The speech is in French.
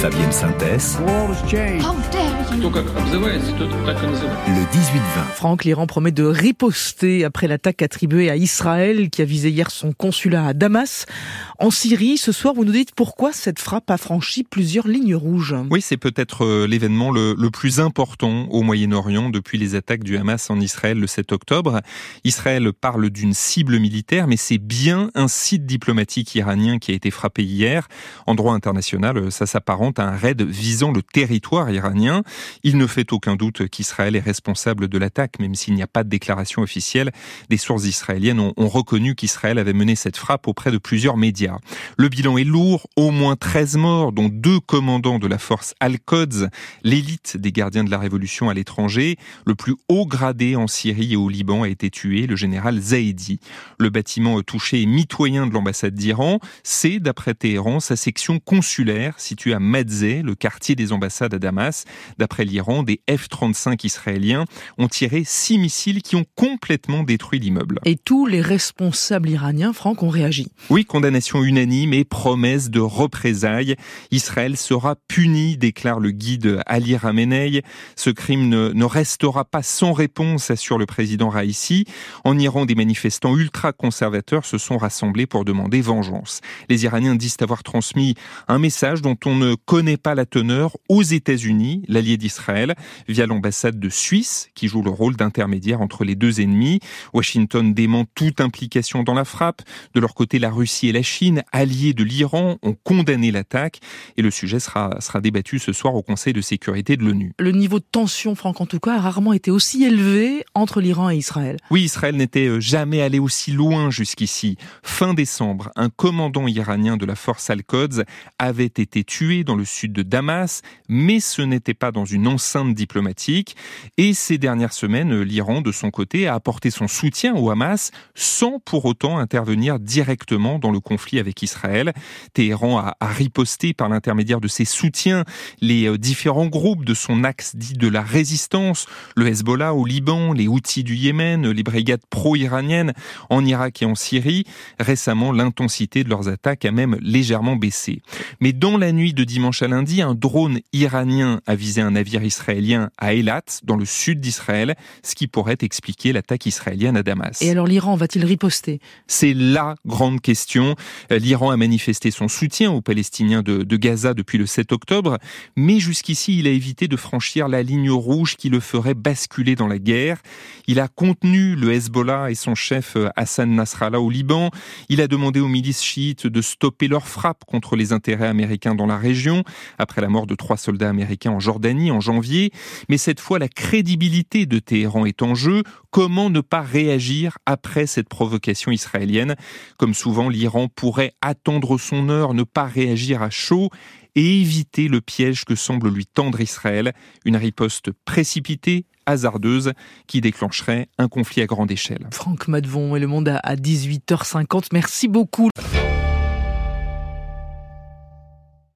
Fabienne Synthès. Le 18-20. Franck, l'Iran promet de riposter après l'attaque attribuée à Israël qui a visé hier son consulat à Damas. En Syrie, ce soir, vous nous dites pourquoi cette frappe a franchi plusieurs lignes rouges. Oui, c'est peut-être l'événement le plus important au Moyen-Orient depuis les attaques du Hamas en Israël le 7 octobre. Israël parle d'une cible militaire, mais c'est bien un site diplomatique iranien qui a été frappé hier. En droit international, ça s'apparente à un raid visant le territoire iranien. Il ne fait aucun doute qu'Israël est responsable de l'attaque, même s'il n'y a pas de déclaration officielle. Des sources israéliennes ont reconnu qu'Israël avait mené cette frappe auprès de plusieurs médias. Le bilan est lourd, au moins 13 morts, dont 2 commandants de la force Al-Quds, l'élite des gardiens de la révolution à l'étranger. Le plus haut gradé en Syrie et au Liban a été tué, le général Zaidi. Le bâtiment touché est mitoyen de l'ambassade d'Iran. C'est, d'après Téhéran, sa section consulaire située à Madzeh, le quartier des ambassades à Damas. D'après l'Iran, des F-35 israéliens ont tiré 6 missiles qui ont complètement détruit l'immeuble. Et tous les responsables iraniens, Franck, ont réagi. Oui, condamnation unanime et promesse de représailles. Israël sera puni, déclare le guide Ali Khamenei. Ce crime ne restera pas sans réponse, assure le président Raïssi. En Iran, des manifestants ultra-conservateurs se sont rassemblés pour demander vengeance. Les Iraniens disent avoir transmis un message dont on ne connaît pas la teneur aux États-Unis, l'allié d'Israël, via l'ambassade de Suisse, qui joue le rôle d'intermédiaire entre les deux ennemis. Washington dément toute implication dans la frappe. De leur côté, la Russie et la Chine, alliés de l'Iran, ont condamné l'attaque. Et le sujet sera débattu ce soir au Conseil de sécurité de l'ONU. Le niveau de tension, Franck, en tout cas, a rarement été aussi élevé entre l'Iran et Israël. Oui, Israël n'était jamais allé aussi loin jusqu'ici. Fin décembre, un commandant iranien de la force Al-Quds avait été tué dans le sud de Damas, mais ce n'était pas dans une enceinte diplomatique. Et ces dernières semaines, l'Iran, de son côté, a apporté son soutien au Hamas sans pour autant intervenir directement dans le conflit avec Israël. Téhéran a riposté par l'intermédiaire de ses soutiens les différents groupes de son axe dit de la résistance, le Hezbollah au Liban, les Houthis du Yémen, les brigades pro-iraniennes en Irak et en Syrie. Récemment, l'intensité de leurs attaques a même légèrement baissé. Mais dans la nuit de dimanche à lundi, un drone iranien a visé un navire israélien à Eilat, dans le sud d'Israël, ce qui pourrait expliquer l'attaque israélienne à Damas. Et alors l'Iran va-t-il riposter ? C'est la grande question. L'Iran a manifesté son soutien aux Palestiniens de Gaza depuis le 7 octobre, mais jusqu'ici, il a évité de franchir la ligne rouge qui le ferait basculer dans la guerre. Il a contenu le Hezbollah et son chef Hassan Nasrallah au Liban. Il a demandé aux milices chiites de stopper leurs frappes contre les intérêts américains dans la région, après la mort de 3 soldats américains en Jordanie en janvier. Mais cette fois, la crédibilité de Téhéran est en jeu. Comment ne pas réagir après cette provocation israélienne ? Comme souvent, l'Iran pourrait attendre son heure, ne pas réagir à chaud et éviter le piège que semble lui tendre Israël, une riposte précipitée, hasardeuse, qui déclencherait un conflit à grande échelle. Franck Madvon et Le Monde à 18h50. Merci beaucoup.